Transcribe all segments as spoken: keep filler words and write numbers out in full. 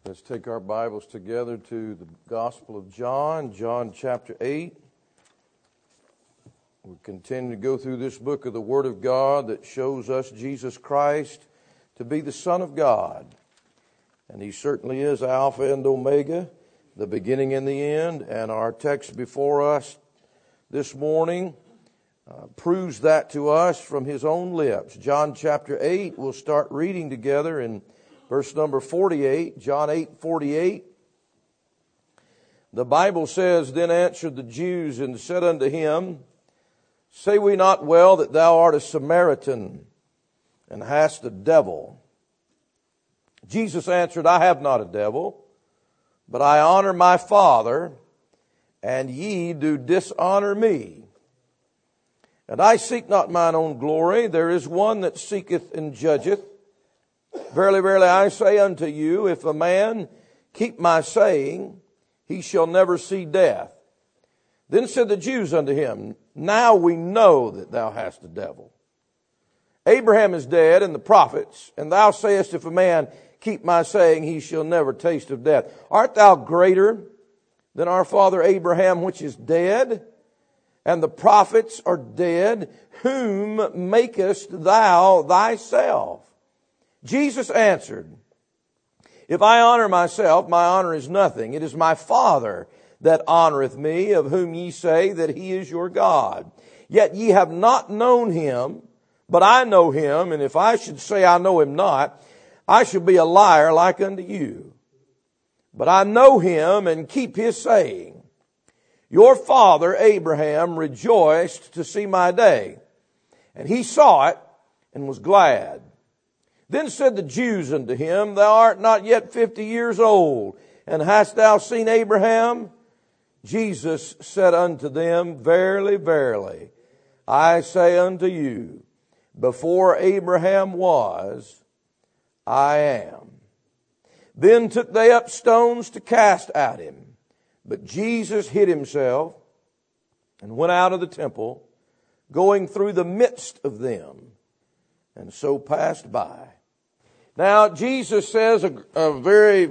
Let's take our Bibles together to the Gospel of John, John chapter eight. We continue to go through this book of the Word of God that shows us Jesus Christ to be the Son of God. And He certainly is Alpha and Omega, the beginning and the end. And our text before us this morning uh, proves that to us from His own lips. John chapter eight, we'll start reading together in verse number forty-eight, John eight forty-eight. The Bible says, Then answered the Jews and said unto him, Say we not well that thou art a Samaritan, and hast a devil? Jesus answered, I have not a devil, but I honor my Father, and ye do dishonor me. And I seek not mine own glory. There is one that seeketh and judgeth. Verily, verily, I say unto you, if a man keep my saying, he shall never see death. Then said the Jews unto him, Now we know that thou hast a devil. Abraham is dead, and the prophets, and thou sayest, if a man keep my saying, he shall never taste of death. Art thou greater than our father Abraham, which is dead? And the prophets are dead. Whom makest thou thyself? Jesus answered, If I honor myself, my honor is nothing. It is my Father that honoreth me, of whom ye say that He is your God. Yet ye have not known Him, but I know Him. And if I should say I know Him not, I should be a liar like unto you. But I know Him and keep His saying. Your father Abraham rejoiced to see my day, and he saw it and was glad. Then said the Jews unto him, Thou art not yet fifty years old, and hast thou seen Abraham? Jesus said unto them, Verily, verily, I say unto you, before Abraham was, I am. Then took they up stones to cast at him. But Jesus hid himself and went out of the temple, going through the midst of them, and so passed by. Now, Jesus says a, a very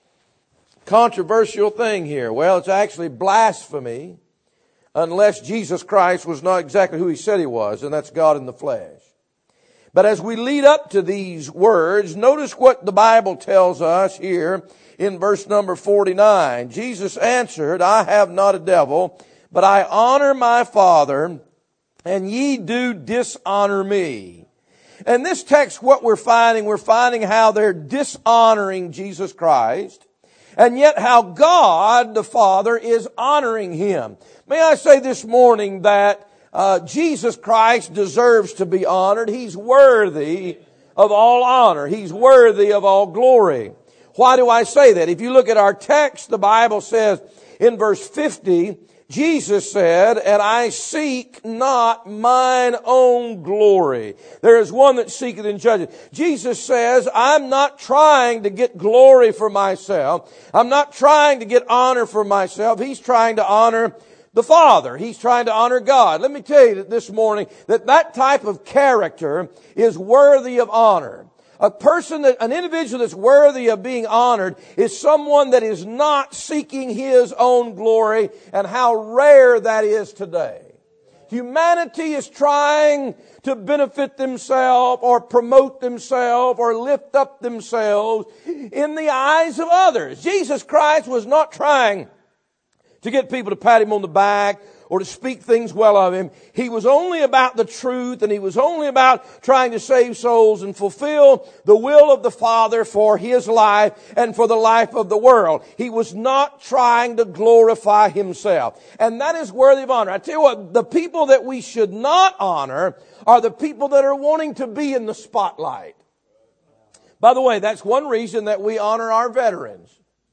controversial thing here. Well, it's actually blasphemy unless Jesus Christ was not exactly who He said He was, and that's God in the flesh. But as we lead up to these words, notice what the Bible tells us here in verse number forty-nine. Jesus answered, I have not a devil, but I honor my Father, and ye do dishonor me. And this text, what we're finding, we're finding how they're dishonoring Jesus Christ, and yet how God the Father is honoring Him. May I say this morning that uh, Jesus Christ deserves to be honored. He's worthy of all honor. He's worthy of all glory. Why do I say that? If you look at our text, the Bible says in verse fifty, Jesus said, And I seek not mine own glory. There is one that seeketh and judgeth. Jesus says, I'm not trying to get glory for myself. I'm not trying to get honor for myself. He's trying to honor the Father. He's trying to honor God. Let me tell you that this morning that that type of character is worthy of honor. A person that, an individual that's worthy of being honored is someone that is not seeking his own glory, and how rare that is today. Humanity is trying to benefit themselves or promote themselves or lift up themselves in the eyes of others. Jesus Christ was not trying to get people to pat Him on the back or to speak things well of Him. He was only about the truth, and He was only about trying to save souls and fulfill the will of the Father for His life and for the life of the world. He was not trying to glorify Himself. And that is worthy of honor. I tell you what, the people that we should not honor are the people that are wanting to be in the spotlight. By the way, that's one reason that we honor our veterans.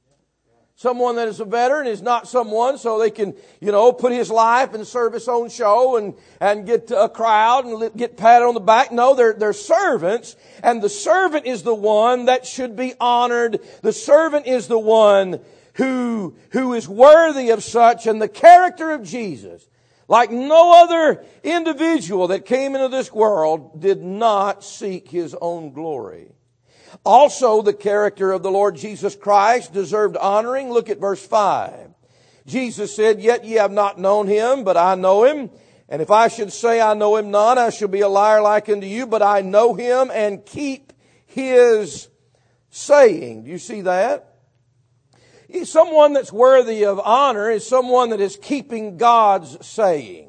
Someone that is a veteran is not someone so they can, you know, put his life and serve his own show and, and get a crowd and get patted on the back. No, they're, they're servants, and the servant is the one that should be honored. The servant is the one who, who is worthy of such, and the character of Jesus, like no other individual that came into this world, did not seek His own glory. Also, the character of the Lord Jesus Christ deserved honoring. Look at verse five. Jesus said, "Yet ye have not known him, but I know him. And if I should say I know him not, I shall be a liar like unto you. But I know him and keep his saying." Do you see that? Someone that's worthy of honor is someone that is keeping God's sayings.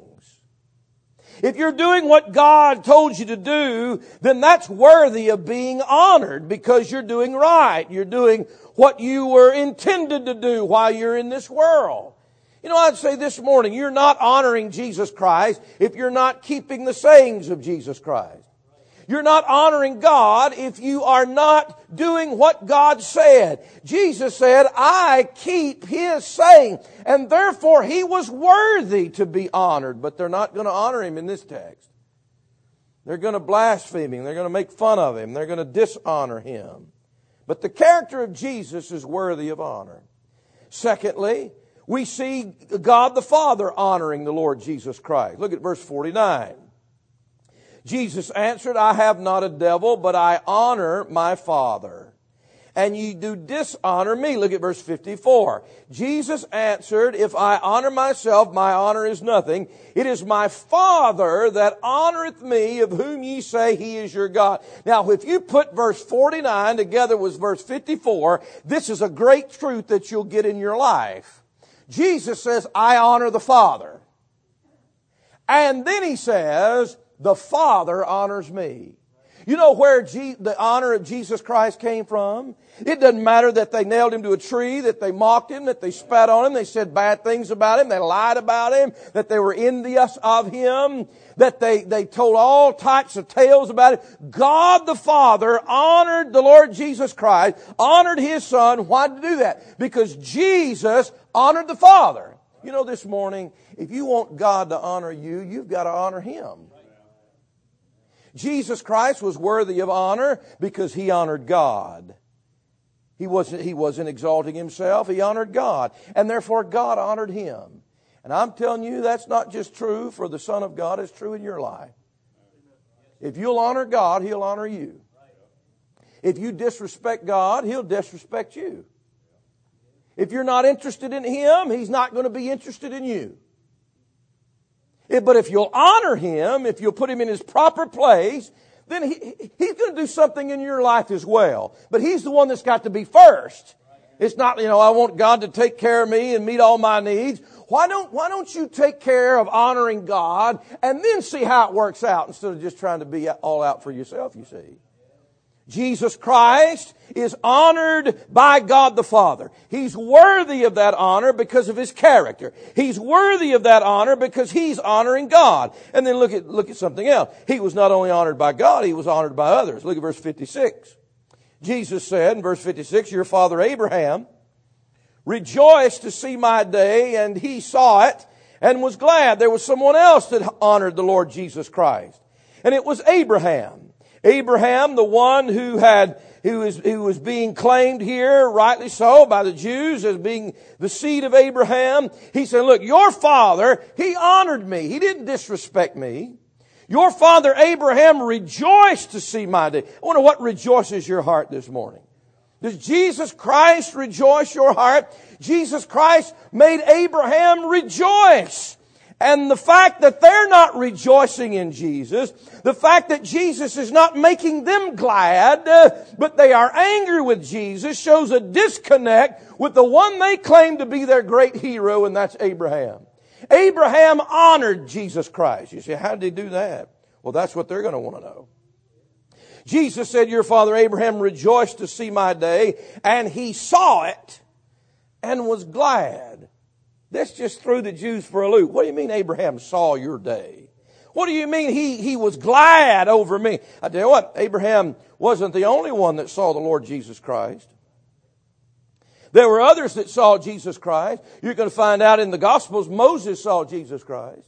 If you're doing what God told you to do, then that's worthy of being honored because you're doing right. You're doing what you were intended to do while you're in this world. You know, I'd say this morning, you're not honoring Jesus Christ if you're not keeping the sayings of Jesus Christ. You're not honoring God if you are not doing what God said. Jesus said, "I keep His saying," and therefore He was worthy to be honored. But they're not going to honor Him in this text. They're going to blaspheme Him. They're going to make fun of Him. They're going to dishonor Him. But the character of Jesus is worthy of honor. Secondly, we see God the Father honoring the Lord Jesus Christ. Look at verse forty-nine. Jesus answered, "I have not a devil, but I honor my Father. And ye do dishonor me." Look at verse fifty-four. Jesus answered, "If I honor myself, my honor is nothing. It is my Father that honoreth me, of whom ye say He is your God." Now, if you put verse forty-nine together with verse fifty-four, this is a great truth that you'll get in your life. Jesus says, "I honor the Father." And then He says, "The Father honors me." You know where G- the honor of Jesus Christ came from? It doesn't matter that they nailed Him to a tree, that they mocked Him, that they spat on Him, they said bad things about Him, they lied about Him, that they were envious of Him, that they, they told all types of tales about it. God the Father honored the Lord Jesus Christ, honored His Son. Why did He do that? Because Jesus honored the Father. You know, this morning, if you want God to honor you, you've got to honor Him. Jesus Christ was worthy of honor because He honored God. He wasn't, he wasn't exalting Himself. He honored God. And therefore God honored Him. And I'm telling you, that's not just true for the Son of God. It's true in your life. If you'll honor God, He'll honor you. If you disrespect God, He'll disrespect you. If you're not interested in Him, He's not going to be interested in you. But if you'll honor Him, if you'll put Him in His proper place, then he, He's going to do something in your life as well. But He's the one that's got to be first. It's not, you know, I want God to take care of me and meet all my needs. Why don't, why don't you take care of honoring God and then see how it works out instead of just trying to be all out for yourself, you see? Jesus Christ is honored by God the Father. He's worthy of that honor because of His character. He's worthy of that honor because He's honoring God. And then look at, look at something else. He was not only honored by God, He was honored by others. Look at verse fifty-six. Jesus said in verse fifty-six, "Your father Abraham rejoiced to see my day, and he saw it and was glad." There was someone else that honored the Lord Jesus Christ. And it was Abraham. Abraham, the one who had, who is, who was being claimed here, rightly so, by the Jews as being the seed of Abraham. He said, "Look, your father, he honored me. He didn't disrespect me. Your father Abraham rejoiced to see my day." I wonder what rejoices your heart this morning. Does Jesus Christ rejoice your heart? Jesus Christ made Abraham rejoice. And the fact that they're not rejoicing in Jesus, the fact that Jesus is not making them glad, uh, but they are angry with Jesus, shows a disconnect with the one they claim to be their great hero, and that's Abraham. Abraham honored Jesus Christ. You say, how did he do that? Well, that's what they're going to want to know. Jesus said, "Your father Abraham rejoiced to see my day, and he saw it and was glad." This just threw the Jews for a loop. What do you mean Abraham saw your day? What do you mean he, he was glad over me? I tell you what, Abraham wasn't the only one that saw the Lord Jesus Christ. There were others that saw Jesus Christ. You're going to find out in the Gospels, Moses saw Jesus Christ.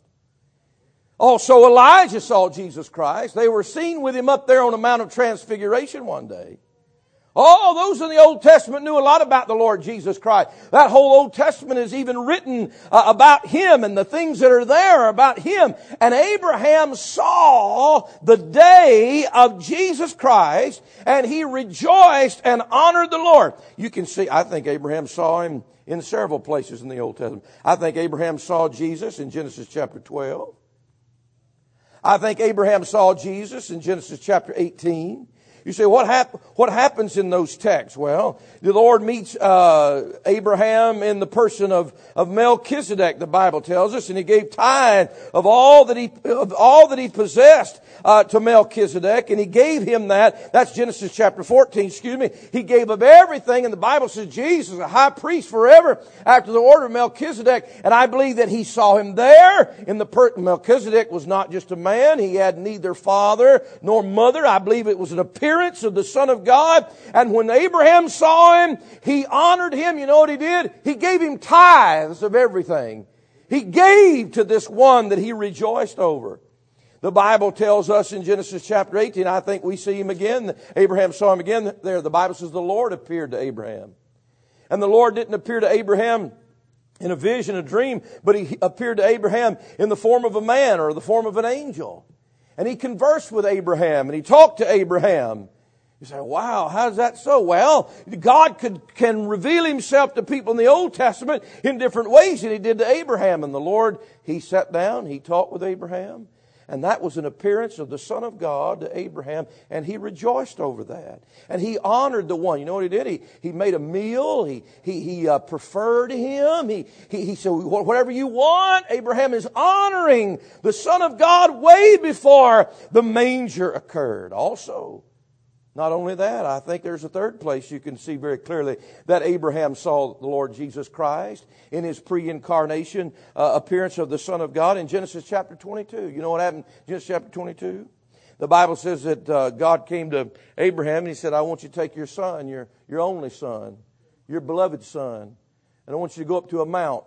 Also Elijah saw Jesus Christ. They were seen with Him up there on the Mount of Transfiguration one day. Oh, those in the Old Testament knew a lot about the Lord Jesus Christ. That whole Old Testament is even written uh, about Him and the things that are there about Him. And Abraham saw the day of Jesus Christ, and he rejoiced and honored the Lord. You can see, I think Abraham saw Him in several places in the Old Testament. I think Abraham saw Jesus in Genesis chapter twelve. I think Abraham saw Jesus in Genesis chapter eighteen. You say, what, hap- what happens in those texts? Well, the Lord meets uh, Abraham in the person of, of Melchizedek, the Bible tells us, and He gave tithe of all that he of all that he possessed uh, to Melchizedek, and He gave him that. That's Genesis chapter fourteen. Excuse me. He gave of everything, and the Bible says Jesus is a high priest forever after the order of Melchizedek. And I believe that he saw him there. In the per- Melchizedek was not just a man; he had neither father nor mother. I believe it was an appearance of the Son of God. And when Abraham saw Him, he honored Him. You know what he did? He gave Him tithes of everything. He gave to this one that he rejoiced over. The Bible tells us in Genesis chapter eighteen, I think we see Him again. Abraham saw Him again there. The Bible says the Lord appeared to Abraham. And the Lord didn't appear to Abraham in a vision, a dream, but He appeared to Abraham in the form of a man or the form of an angel. And He conversed with Abraham, and He talked to Abraham. You say, wow, how's that so? Well, God could, can reveal Himself to people in the Old Testament in different ways than He did to Abraham. And the Lord, He sat down, He talked with Abraham. And that was an appearance of the Son of God to Abraham, and he rejoiced over that. And he honored the one. You know what he did? He, he made a meal. He, he, he uh, preferred him. He, he, he said, whatever you want. Abraham is honoring the Son of God way before the manger occurred. Also, not only that, I think there's a third place you can see very clearly that Abraham saw the Lord Jesus Christ in His pre-incarnation uh, appearance of the Son of God in Genesis chapter twenty-two. You know what happened in Genesis chapter twenty-two? The Bible says that uh, God came to Abraham and He said, I want you to take your son, your, your only son, your beloved son, and I want you to go up to a mount,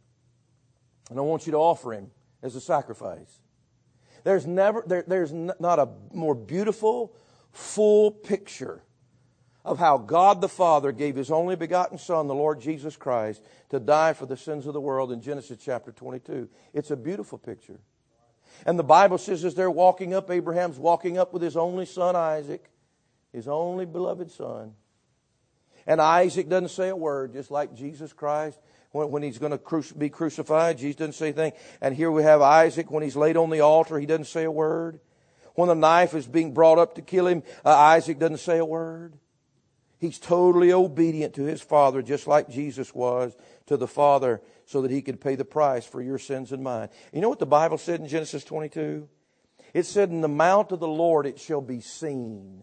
and I want you to offer him as a sacrifice. There's never, there, there's not a more beautiful, full picture of how God the Father gave His only begotten Son, the Lord Jesus Christ, to die for the sins of the world in Genesis chapter twenty-two. It's a beautiful picture. And the Bible says as they're walking up, Abraham's walking up with his only son Isaac, his only beloved son. And Isaac doesn't say a word, just like Jesus Christ. When, when He's going to cru- be crucified, Jesus doesn't say anything. And here we have Isaac, when he's laid on the altar, he doesn't say a word. When the knife is being brought up to kill him, uh, Isaac doesn't say a word. He's totally obedient to his father, just like Jesus was to the Father, so that He could pay the price for your sins and mine. You know what the Bible said in Genesis twenty-two? It said, in the mount of the Lord it shall be seen.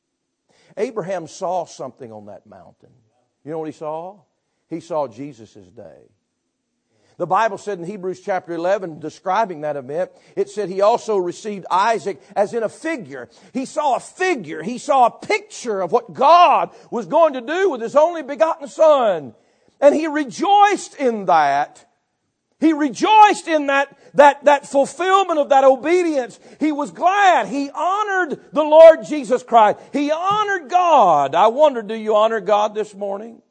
Abraham saw something on that mountain. You know what he saw? He saw Jesus' day. The Bible said in Hebrews chapter eleven, describing that event, it said He also received Isaac as in a figure. He saw a figure. He saw a picture of what God was going to do with His only begotten Son. And he rejoiced in that. He rejoiced in that, that, that fulfillment of that obedience. He was glad. He honored the Lord Jesus Christ. He honored God. I wonder, do you honor God this morning?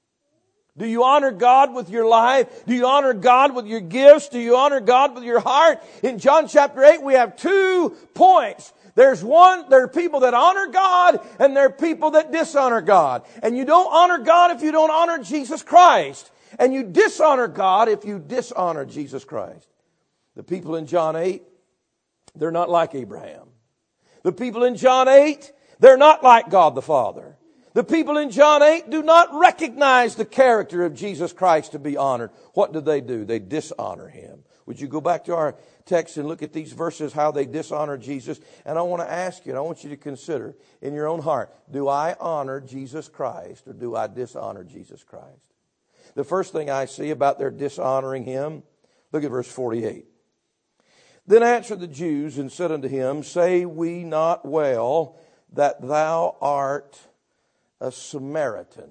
Do you honor God with your life? Do you honor God with your gifts? Do you honor God with your heart? In John chapter eight, we have two points. There's one, there are people that honor God, and there are people that dishonor God. And you don't honor God if you don't honor Jesus Christ. And you dishonor God if you dishonor Jesus Christ. The people in John eight, they're not like Abraham. The people in John eight, they're not like God the Father. The people in John eight do not recognize the character of Jesus Christ to be honored. What do they do? They dishonor Him. Would you go back to our text and look at these verses, how they dishonor Jesus? And I want to ask you, and I want you to consider in your own heart, do I honor Jesus Christ or do I dishonor Jesus Christ? The first thing I see about their dishonoring Him, look at verse forty-eight. Then answered the Jews and said unto Him, say we not well that Thou art a Samaritan?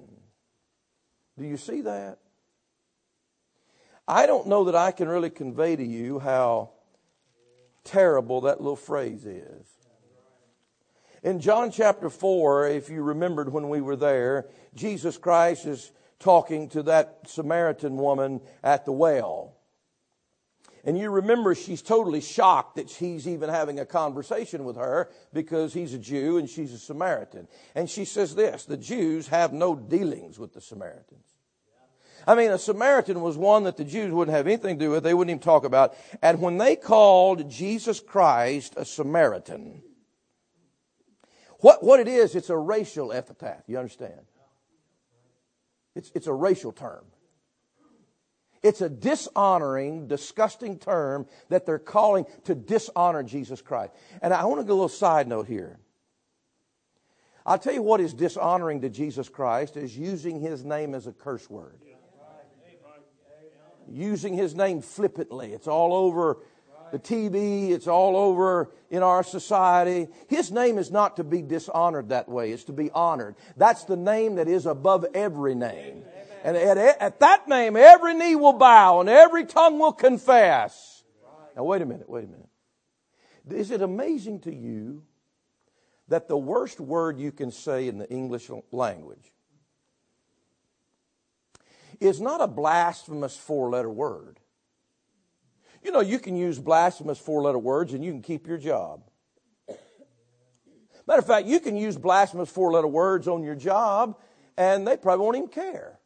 Do you see that? I don't know that I can really convey to you how terrible that little phrase is. In John chapter four, if you remembered when we were there, Jesus Christ is talking to that Samaritan woman at the well. And you remember she's totally shocked that he's even having a conversation with her because he's a Jew and she's a Samaritan. And she says this, the Jews have no dealings with the Samaritans. I mean, a Samaritan was one that the Jews wouldn't have anything to do with. They wouldn't even talk about. And when they called Jesus Christ a Samaritan, what, what it is, it's a racial epithet. You understand? It's, it's a racial term. It's a dishonoring, disgusting term that they're calling to dishonor Jesus Christ. And I want to go a little side note here. I'll tell you what is dishonoring to Jesus Christ is using His name as a curse word. Using His name flippantly. It's all over the T V. It's all over in our society. His name is not to be dishonored that way. It's to be honored. That's the name that is above every name. And at, at that name, every knee will bow and every tongue will confess. Now, wait a minute, wait a minute. Is it amazing to you that the worst word you can say in the English language is not a blasphemous four-letter word? You know, you can use blasphemous four-letter words and you can keep your job. Matter of fact, you can use blasphemous four-letter words on your job and they probably won't even care.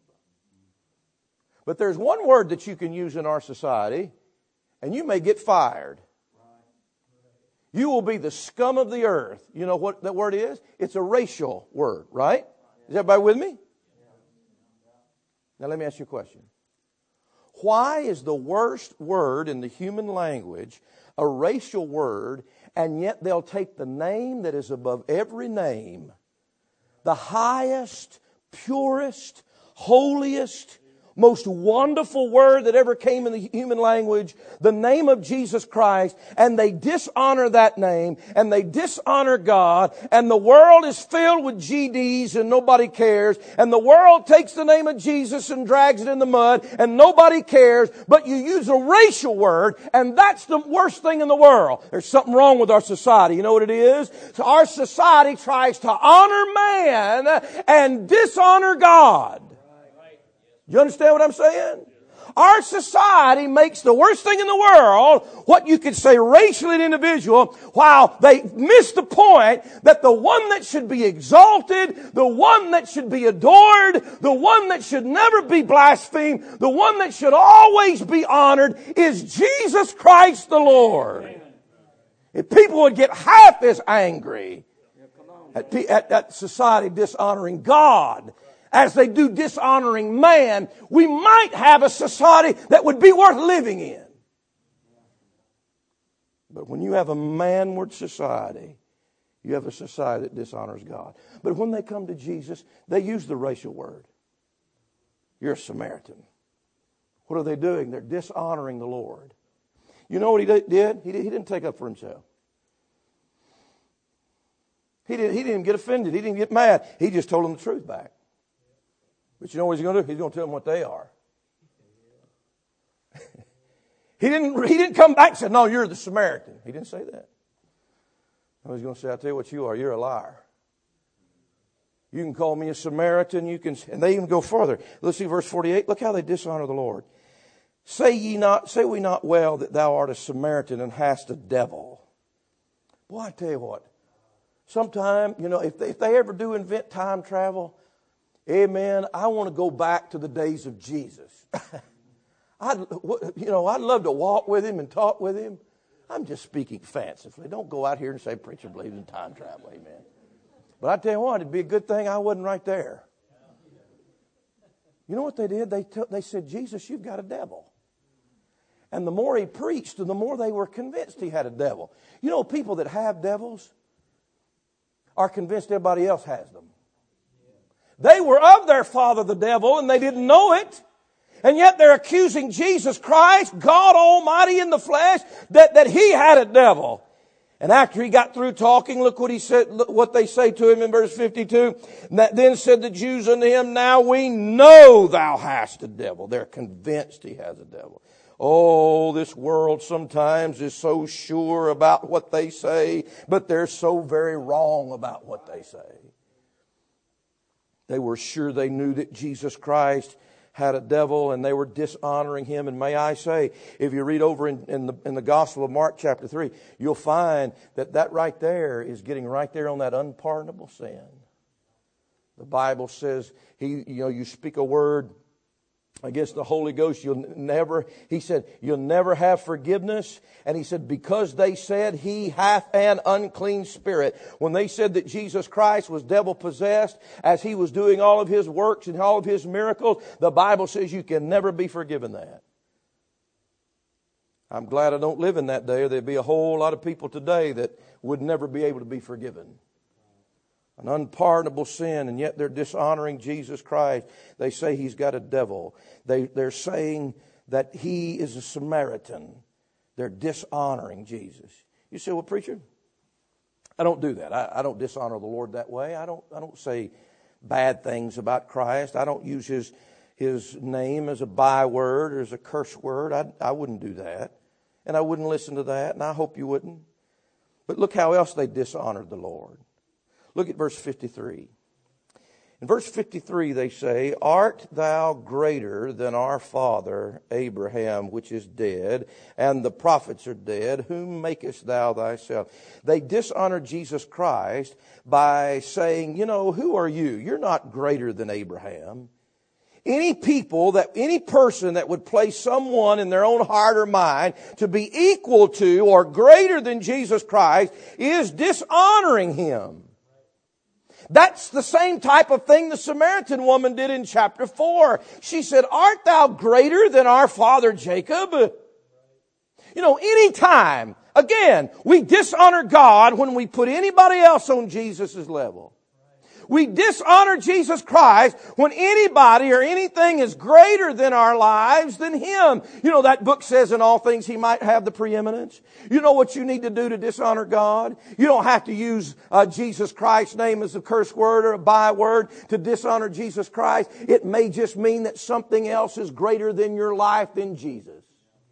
But there's one word that you can use in our society, and you may get fired. You will be the scum of the earth. You know what that word is? It's a racial word, right? Is everybody with me? Now let me ask you a question. Why is the worst word in the human language a racial word, and yet they'll take the name that is above every name, the highest, purest, holiest, most wonderful word that ever came in the human language, the name of Jesus Christ, and they dishonor that name, and they dishonor God, and the world is filled with G Ds and nobody cares, and the world takes the name of Jesus and drags it in the mud, and nobody cares, but you use a racial word, and that's the worst thing in the world. There's something wrong with our society. You know what it is? So our society tries to honor man and dishonor God. You understand what I'm saying? Our society makes the worst thing in the world, what you could say racially an individual, while they miss the point that the one that should be exalted, the one that should be adored, the one that should never be blasphemed, the one that should always be honored is Jesus Christ the Lord. If people would get half as angry at, at, at society dishonoring God as they do dishonoring man, we might have a society that would be worth living in. But when you have a manward society, you have a society that dishonors God. But when they come to Jesus, they use the racial word. You're a Samaritan. What are they doing? They're dishonoring the Lord. You know what he did? He didn't take up for himself. He didn't, he didn't get offended. He didn't get mad. He just told them the truth back. But you know what he's going to do? He's going to tell them what they are. he didn't He didn't come back and say, no, you're the Samaritan. He didn't say that. No, he's going to say, I'll tell you what you are. You're a liar. You can call me a Samaritan. You can, and they even go further. Let's see verse forty-eight. Look how they dishonor the Lord. Say ye not, say we not well that thou art a Samaritan and hast a devil. Boy, I tell you what. Sometime, you know, if they, if they ever do invent time travel, amen, I want to go back to the days of Jesus. I'd, you know, I'd love to walk with him and talk with him. I'm just speaking fancifully. Don't go out here and say, preacher believes in time travel, amen. But I tell you what, it'd be a good thing I wasn't right there. You know what they did? They, t- they said, Jesus, you've got a devil. And the more he preached, the more they were convinced he had a devil. You know, people that have devils are convinced everybody else has them. They were of their father, the devil, and they didn't know it. And yet they're accusing Jesus Christ, God Almighty in the flesh, that, that he had a devil. And after he got through talking, look what he said, look what they say to him in verse fifty-two. Then said the Jews unto him, now we know thou hast a devil. They're convinced he has a devil. Oh, this world sometimes is so sure about what they say, but they're so very wrong about what they say. They were sure they knew that Jesus Christ had a devil and they were dishonoring him. And may I say, if you read over in, in, the, in the Gospel of Mark chapter three, you'll find that that right there is getting right there on that unpardonable sin. The Bible says, he, you know, you speak a word against the Holy Ghost, you'll never, he said, you'll never have forgiveness. And he said, because they said he hath an unclean spirit. When they said that Jesus Christ was devil possessed as he was doing all of his works and all of his miracles, the Bible says you can never be forgiven that. I'm glad I don't live in that day, or there'd be a whole lot of people today that would never be able to be forgiven. An unpardonable sin, and yet they're dishonoring Jesus Christ. They say he's got a devil. They, they're saying that he is a Samaritan. They're dishonoring Jesus. You say, well, preacher, I don't do that. I, I don't dishonor the Lord that way. I don't, I don't say bad things about Christ. I don't use his, his name as a byword or as a curse word. I, I wouldn't do that. And I wouldn't listen to that, and I hope you wouldn't. But look how else they dishonored the Lord. Look at verse fifty-three. In verse fifty-three they say, art thou greater than our father Abraham, which is dead, and the prophets are dead? Whom makest thou thyself? They dishonor Jesus Christ by saying, you know, who are you? You're not greater than Abraham. Any people, that any person that would place someone in their own heart or mind to be equal to or greater than Jesus Christ is dishonoring him. That's the same type of thing the Samaritan woman did in chapter four. She said, art thou greater than our father Jacob? You know, any time, again, we dishonor God when we put anybody else on Jesus' level. We dishonor Jesus Christ when anybody or anything is greater than our lives than Him. You know, that book says in all things He might have the preeminence. You know what you need to do to dishonor God? You don't have to use uh, Jesus Christ's name as a curse word or a byword to dishonor Jesus Christ. It may just mean that something else is greater than your life than Jesus.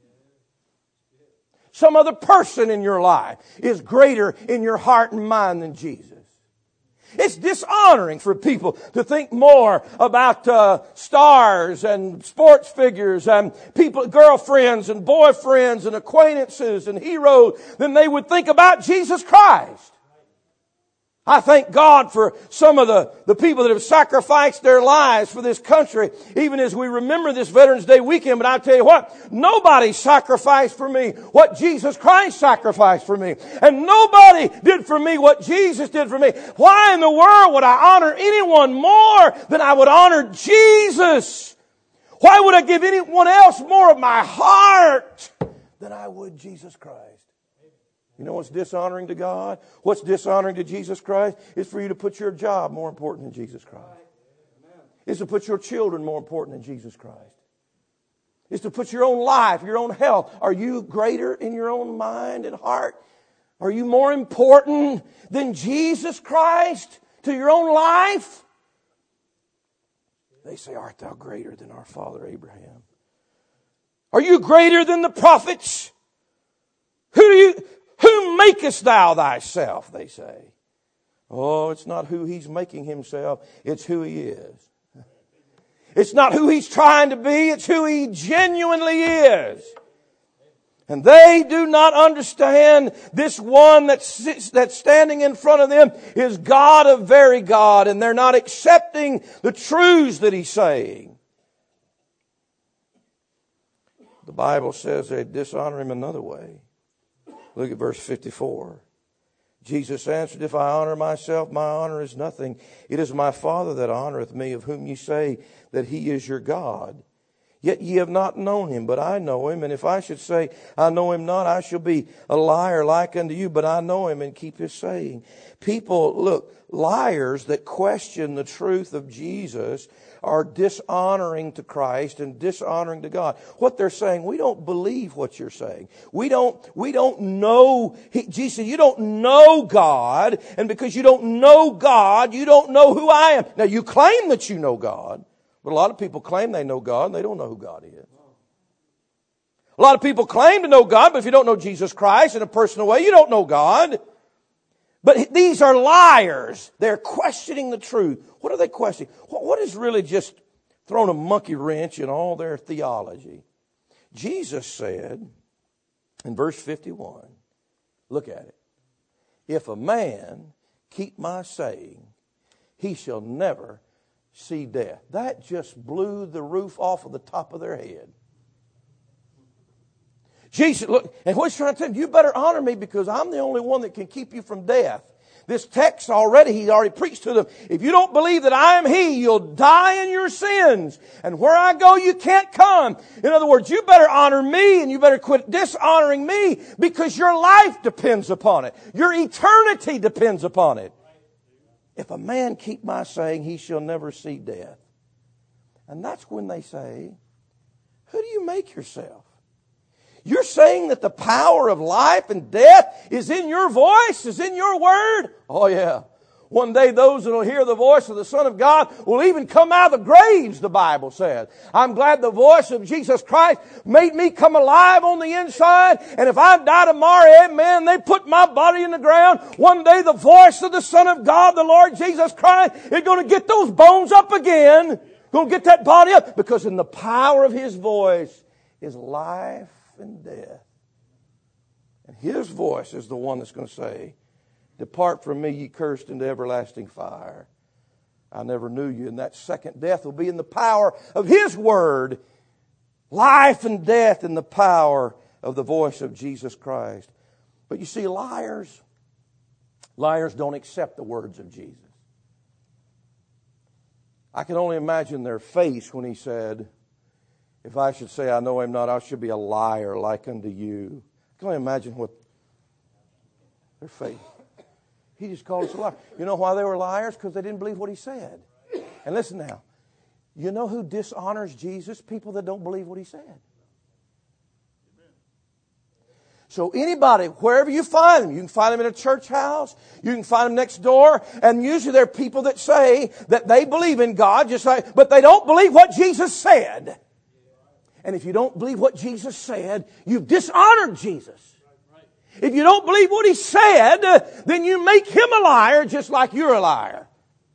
Some other person in your life is greater in your heart and mind than Jesus. It's dishonoring for people to think more about uh, stars and sports figures and people, girlfriends and boyfriends and acquaintances and heroes than they would think about Jesus Christ. I thank God for some of the, the people that have sacrificed their lives for this country, even as we remember this Veterans Day weekend. But I tell you what, nobody sacrificed for me what Jesus Christ sacrificed for me. And nobody did for me what Jesus did for me. Why in the world would I honor anyone more than I would honor Jesus? Why would I give anyone else more of my heart than I would Jesus Christ? You know what's dishonoring to God? What's dishonoring to Jesus Christ? Is for you to put your job more important than Jesus Christ. Is to put your children more important than Jesus Christ. Is to put your own life, your own health. Are you greater in your own mind and heart? Are you more important than Jesus Christ to your own life? They say, art thou greater than our father Abraham? Are you greater than the prophets? Who do you... Who makest thou thyself, they say. Oh, it's not who he's making himself. It's who he is. It's not who he's trying to be. It's who he genuinely is. And they do not understand this one that sits, that's standing in front of them is God of very God. And they're not accepting the truths that he's saying. The Bible says they dishonor him another way. Look at verse fifty-four. Jesus answered, if I honor myself, my honor is nothing. It is my Father that honoreth me, of whom ye say that he is your God. Yet ye have not known him, but I know him. And if I should say, I know him not, I shall be a liar like unto you, but I know him and keep his saying. People, look, liars that question the truth of Jesus are dishonoring to Christ and dishonoring to God. What they're saying, we don't believe what you're saying. We don't, we don't know. He, Jesus said, you don't know God. And because you don't know God, you don't know who I am. Now you claim that you know God. But a lot of people claim they know God and they don't know who God is. A lot of people claim to know God, but if you don't know Jesus Christ in a personal way, you don't know God. But these are liars. They're questioning the truth. What are they questioning? What is really just thrown a monkey wrench in all their theology? Jesus said in verse fifty-one, look at it. If a man keep my saying, he shall never see death. That just blew the roof off of the top of their head. Jesus, look, and what he's trying to tell them, you better honor me because I'm the only one that can keep you from death. This text already, he already preached to them. If you don't believe that I am He, you'll die in your sins. And where I go, you can't come. In other words, you better honor me and you better quit dishonoring me because your life depends upon it. Your eternity depends upon it. If a man keep my saying, he shall never see death. And that's when they say, who do you make yourself? You're saying that the power of life and death is in your voice, is in your word? Oh yeah. One day those that will hear the voice of the Son of God will even come out of the graves, the Bible says. I'm glad the voice of Jesus Christ made me come alive on the inside. And if I die tomorrow, amen, they put my body in the ground. One day the voice of the Son of God, the Lord Jesus Christ, is going to get those bones up again. Going to get that body up. Because in the power of His voice is life and death. And His voice is the one that's going to say, depart from me, ye cursed, into everlasting fire. I never knew you. And that second death will be in the power of His word. Life and death in the power of the voice of Jesus Christ. But you see, liars, liars don't accept the words of Jesus. I can only imagine their face when He said, if I should say I know Him not, I should be a liar like unto you. I can only imagine what their face. He just called us a liar. You know why they were liars? Because they didn't believe what He said. And listen now. You know who dishonors Jesus? People that don't believe what He said. So anybody, wherever you find them, you can find them in a church house, you can find them next door, and usually they're people that say that they believe in God, just like, but they don't believe what Jesus said. And if you don't believe what Jesus said, you've dishonored Jesus. If you don't believe what He said, then you make Him a liar just like you're a liar.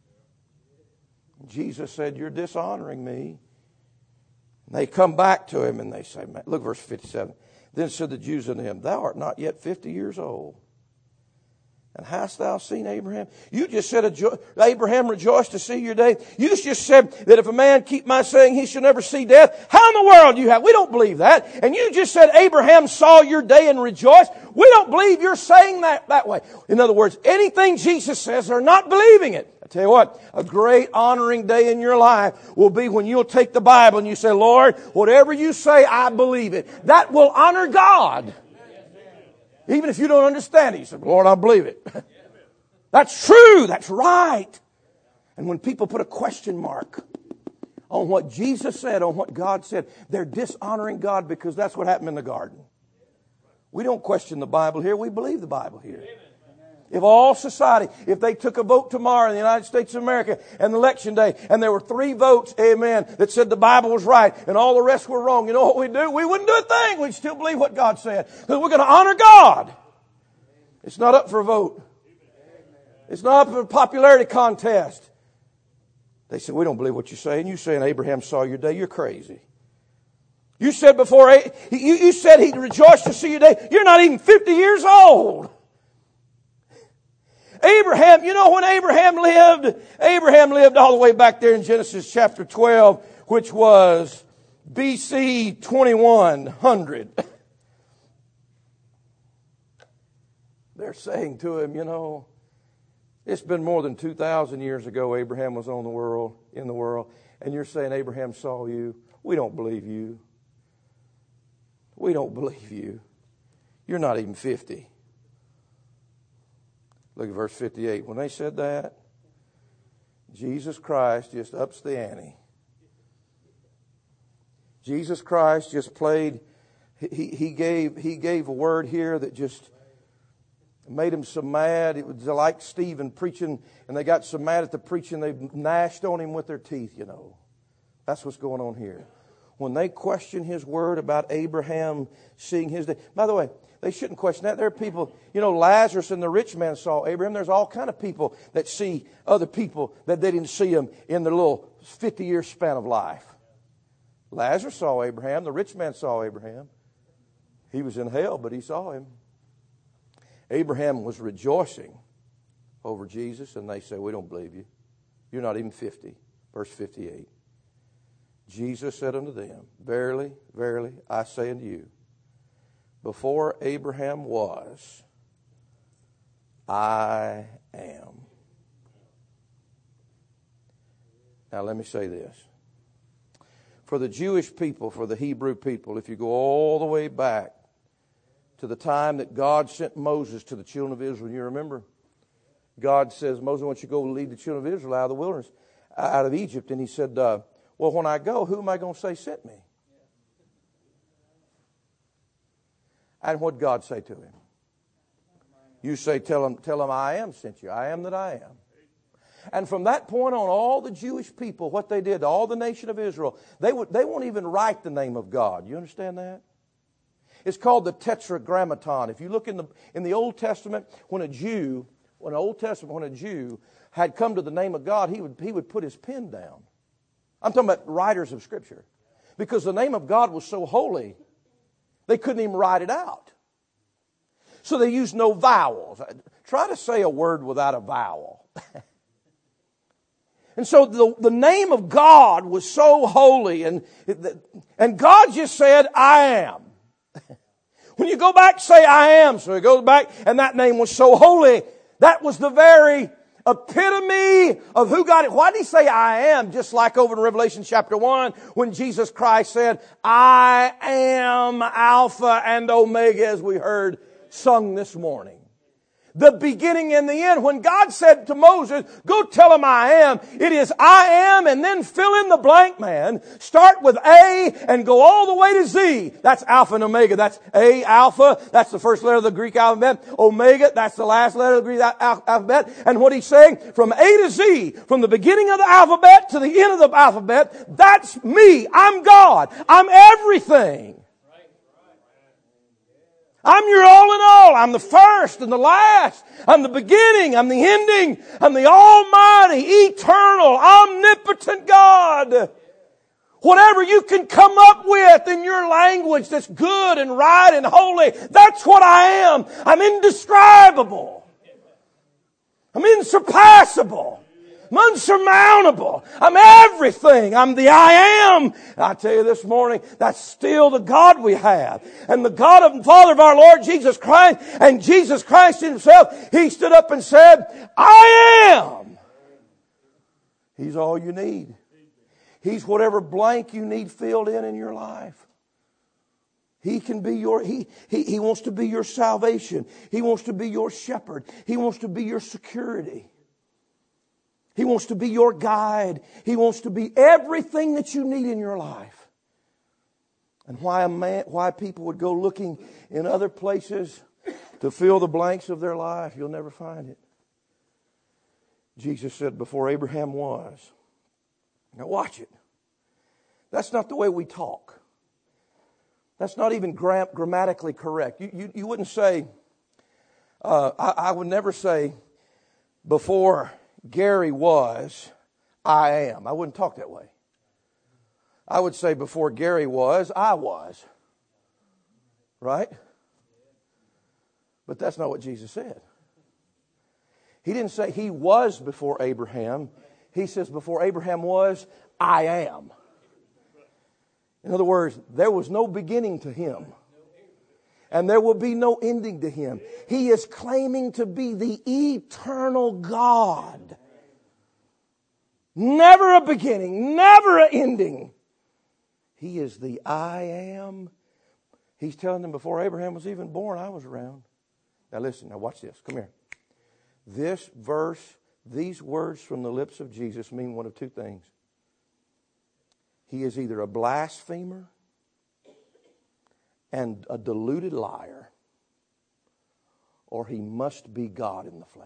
Jesus said, you're dishonoring me. And they come back to Him and they say, look verse fifty-seven. Then said the Jews unto Him, thou art not yet fifty years old. And hast thou seen Abraham? You just said Abraham rejoiced to see your day. You just said that if a man keep my saying, he shall never see death. How in the world do you have? We don't believe that. And you just said Abraham saw your day and rejoiced. We don't believe you're saying that that way. In other words, anything Jesus says, they're not believing it. I tell you what, a great honoring day in your life will be when you'll take the Bible and you say, Lord, whatever you say, I believe it. That will honor God. Even if you don't understand it, you say, Lord, I believe it. That's true. That's right. And when people put a question mark on what Jesus said, on what God said, they're dishonoring God because that's what happened in the garden. We don't question the Bible here. We believe the Bible here. If all society, if they took a vote tomorrow in the United States of America and election day, and there were three votes, amen, that said the Bible was right and all the rest were wrong, you know what we'd do? We wouldn't do a thing. We'd still believe what God said. Because we're going to honor God. It's not up for a vote. It's not up for a popularity contest. They said, we don't believe what you say. And you saying Abraham saw your day, you're crazy. You said before, you, you said he rejoiced to see your day. You're not even fifty years old. Abraham, you know when Abraham lived? Abraham lived all the way back there in Genesis chapter twelve, which was B C twenty-one hundred. They're saying to him, you know, it's been more than two thousand years ago Abraham was on the world, in the world, and you're saying Abraham saw you. We don't believe you. We don't believe you. You're not even fifty. Look at verse fifty-eight. When they said that, Jesus Christ just ups the ante. Jesus Christ just played, he, he gave he gave a word here that just made him so mad. It was like Stephen preaching, and they got so mad at the preaching, they gnashed on him with their teeth, you know. That's what's going on here. when they question His word about Abraham seeing his day. By the way, they shouldn't question that. There are people, you know, Lazarus and the rich man saw Abraham. There's all kind of people that see other people that they didn't see them in their little fifty-year span of life. Lazarus saw Abraham. The rich man saw Abraham. He was in hell, but he saw him. Abraham was rejoicing over Jesus, and they say, we don't believe you. You're not even fifty. Verse fifty-eight. Jesus said unto them, verily, verily, I say unto you, before Abraham was, I am. Now let me say this. For the Jewish people, for the Hebrew people, if you go all the way back to the time that God sent Moses to the children of Israel, you remember? God says, Moses, I want you to go lead the children of Israel out of the wilderness, out of Egypt. And he said, uh, well, when I go, who am I going to say sent me? And what did God say to him? You say, tell him, tell him I am sent you. I am that I am. And from that point on, all the Jewish people, what they did, all the nation of Israel, they would, they won't even write the name of God. You understand that? It's called the Tetragrammaton. If you look in the in the Old Testament, when a Jew, when an Old Testament, when a Jew had come to the name of God, he would he would put his pen down. I'm talking about writers of Scripture, because the name of God was so holy, they couldn't even write it out. So they used no vowels. Try to say a word without a vowel. And so the, the name of God was so holy, and, and God just said, I am. When you go back, say, I am. So he goes back, and that name was so holy. That was the very epitome of who God is. Why did he say, I am? Just like over in Revelation chapter one, when Jesus Christ said, I am Alpha and Omega, as we heard sung this morning. The beginning and the end. When God said to Moses, go tell him I am, it is I am, and then fill in the blank, man. Start with A and go all the way to Z. That's Alpha and Omega. That's A, Alpha. That's the first letter of the Greek alphabet. Omega, that's the last letter of the Greek alphabet. And what he's saying, from A to Z, from the beginning of the alphabet to the end of the alphabet, that's me. I'm God. I'm everything. I'm your all in all. I'm the first and the last. I'm the beginning. I'm the ending. I'm the almighty, eternal, omnipotent God. Whatever you can come up with in your language that's good and right and holy, that's what I am. I'm indescribable. I'm insurpassable. I'm unsurmountable. I'm everything. I'm the I am. And I tell you this morning, that's still the God we have. And the God of the Father of our Lord Jesus Christ, and Jesus Christ himself, he stood up and said, I am. He's all you need. He's whatever blank you need filled in in your life. He can be your, he, he, he wants to be your salvation. He wants to be your shepherd. He wants to be your security. He wants to be your guide. He wants to be everything that you need in your life. And why a man, why people would go looking in other places to fill the blanks of their life, you'll never find it. Jesus said, before Abraham was. Now watch it. That's not the way we talk. That's not even gram- grammatically correct. You, you, you wouldn't say, uh, I, I would never say, before Gary was, I am. I wouldn't talk that way. I would say before Gary was, I was. Right? But that's not what Jesus said. He didn't say he was before Abraham. He says before Abraham was, I am. In other words, there was no beginning to him. And there will be no ending to him. He is claiming to be the eternal God. Never a beginning, never an ending. He is the I am. He's telling them before Abraham was even born, I was around. Now listen, now watch this. Come here. This verse, these words from the lips of Jesus mean one of two things. He is either a blasphemer and a deluded liar, or he must be God in the flesh.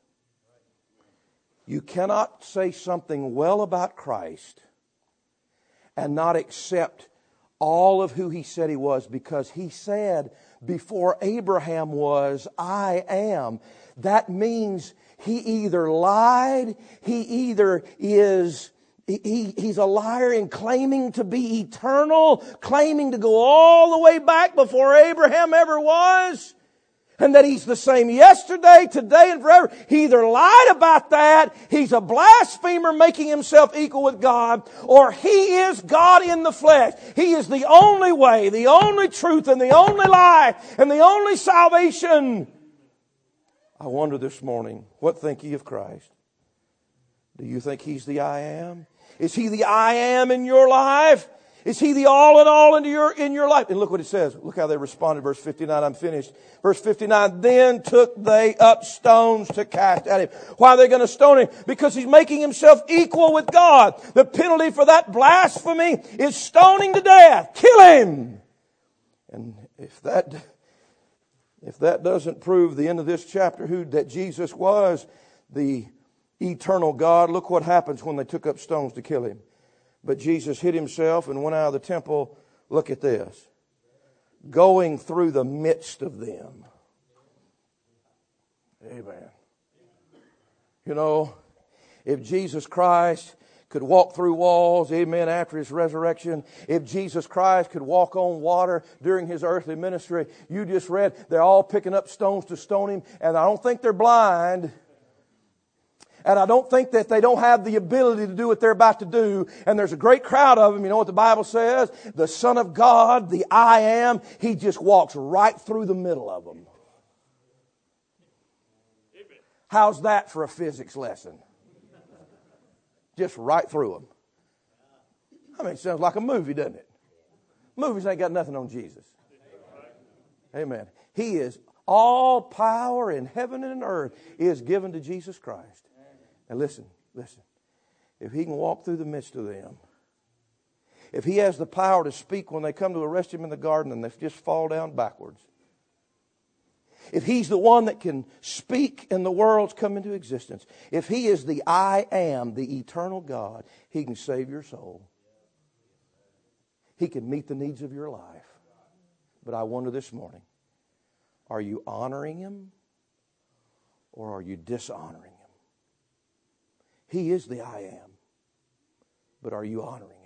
You cannot say something well about Christ and not accept all of who He said He was, because He said, before Abraham was, I am. That means He either lied, He either is, he, He's a liar in claiming to be eternal, claiming to go all the way back before Abraham ever was, and that He's the same yesterday, today, and forever. He either lied about that, He's a blasphemer making Himself equal with God, or He is God in the flesh. He is the only way, the only truth, and the only life, and the only salvation. I wonder this morning, what think ye of Christ? Do you think He's the I am? Is He the I am in your life? Is He the all in all into your, in your life? And look what it says. Look how they responded. Verse fifty-nine, I'm finished. Verse fifty-nine, then took they up stones to cast at Him. Why are they going to stone Him? Because He's making Himself equal with God. The penalty for that blasphemy is stoning to death. Kill Him. And if that, if that doesn't prove the end of this chapter who that Jesus was the eternal God, look what happens when they took up stones to kill Him. But Jesus hid Himself and went out of the temple. Look at this. Going through the midst of them. Amen. You know, if Jesus Christ could walk through walls, amen, after His resurrection, if Jesus Christ could walk on water during His earthly ministry, you just read, they're all picking up stones to stone Him, and I don't think they're blind. And I don't think that they don't have the ability to do what they're about to do. And there's a great crowd of them. You know what the Bible says? The Son of God, the I am, He just walks right through the middle of them. How's that for a physics lesson? Just right through them. I mean, it sounds like a movie, doesn't it? Movies ain't got nothing on Jesus. Amen. He is, all power in heaven and earth is given to Jesus Christ. And listen, listen. If He can walk through the midst of them, if He has the power to speak when they come to arrest Him in the garden and they just fall down backwards, if He's the one that can speak and the worlds come into existence, if He is the I am, the eternal God, He can save your soul. He can meet the needs of your life. But I wonder this morning, are you honoring Him or are you dishonoring Him? He is the I am. But are you honoring Him?